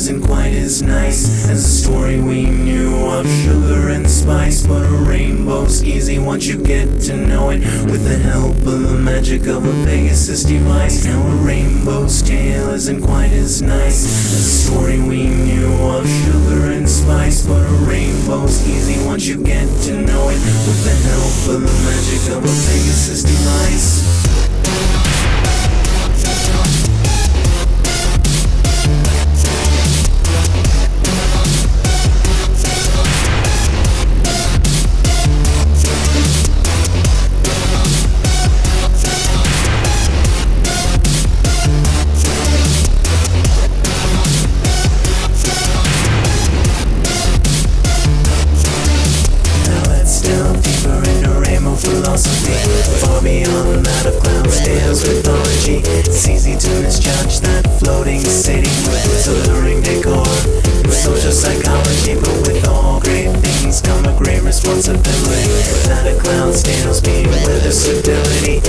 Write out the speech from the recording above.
isn't quite as nice as the story we knew of sugar and spice. But a rainbow's easy once you get to know it, with the help of the magic of a Pegasus device. Now a rainbow's tale isn't quite as nice as the story we knew of sugar and spice. But a rainbow's easy once you get to know it, with the help of the magic of a Pegasus device. Philosophy, far beyond that of Cloudsdale's mythology. It's easy to misjudge that floating city with its alluring decor, social psychology. But with all great things come a great responsibility. That of Cloudsdale's being with a stability,